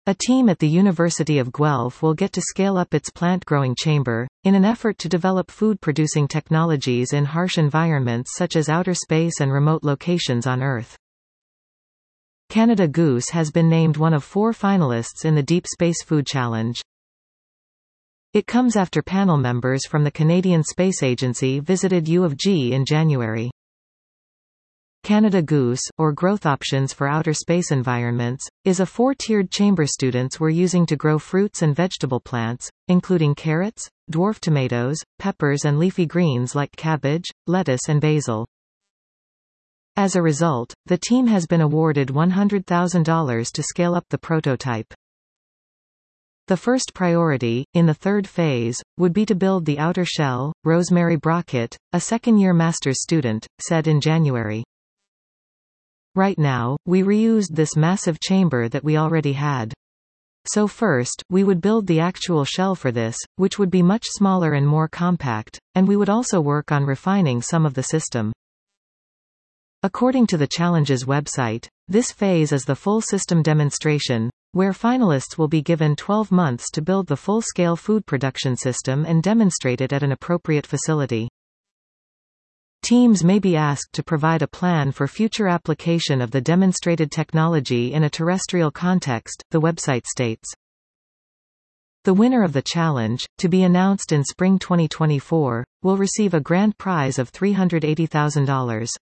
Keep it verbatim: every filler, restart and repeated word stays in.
A team at the University of Guelph will get to scale up its plant-growing chamber, in an effort to develop food-producing technologies in harsh environments such as outer space and remote locations on Earth. Canada Goose has been named one of four finalists in the Deep Space Food Challenge. It comes after panel members from the Canadian Space Agency visited U of G in January. Canada Goose, or Growth Options for Outer Space Environments, is a four-tiered chamber students were using to grow fruits and vegetable plants, including carrots, dwarf tomatoes, peppers and leafy greens like cabbage, lettuce and basil. As a result, the team has been awarded one hundred thousand dollars to scale up the prototype. The first priority, in the third phase, would be to build the outer shell, Rosemary Brockett, a second-year master's student, said in January. Right now, we reused this massive chamber that we already had. So first, we would build the actual shell for this, which would be much smaller and more compact, and we would also work on refining some of the system. According to the Challenge's website, this phase is the full system demonstration, where finalists will be given twelve months to build the full-scale food production system and demonstrate it at an appropriate facility. Teams may be asked to provide a plan for future application of the demonstrated technology in a terrestrial context, the website states. The winner of the challenge, to be announced in spring twenty twenty-four, will receive a grand prize of three hundred eighty thousand dollars.